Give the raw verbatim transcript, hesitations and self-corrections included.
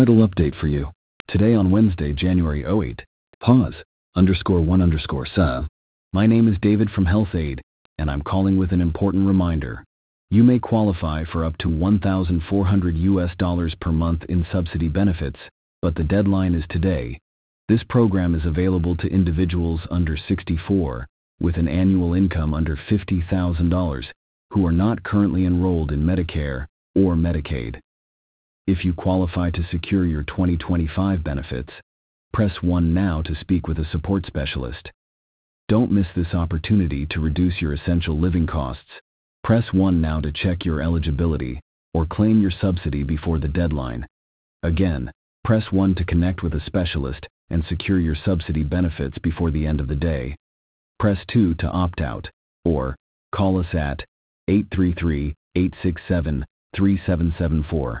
Vital update for you. Today on Wednesday, January eighth, pause, underscore one underscore sub. My name is David from Health Aid, and I'm calling with an important reminder. You may qualify for up to one thousand four hundred U S dollars per month in subsidy benefits, but the deadline is today. This program is available to individuals under sixty-four, with an annual income under fifty thousand dollars, who are not currently enrolled in Medicare or Medicaid. If you qualify to secure your twenty twenty-five benefits, press one now to speak with a support specialist. Don't miss this opportunity to reduce your essential living costs. Press one now to check your eligibility or claim your subsidy before the deadline. Again, press one to connect with a specialist and secure your subsidy benefits before the end of the day. Press two to opt out, or call us at eight three three, eight six seven, three seven seven four.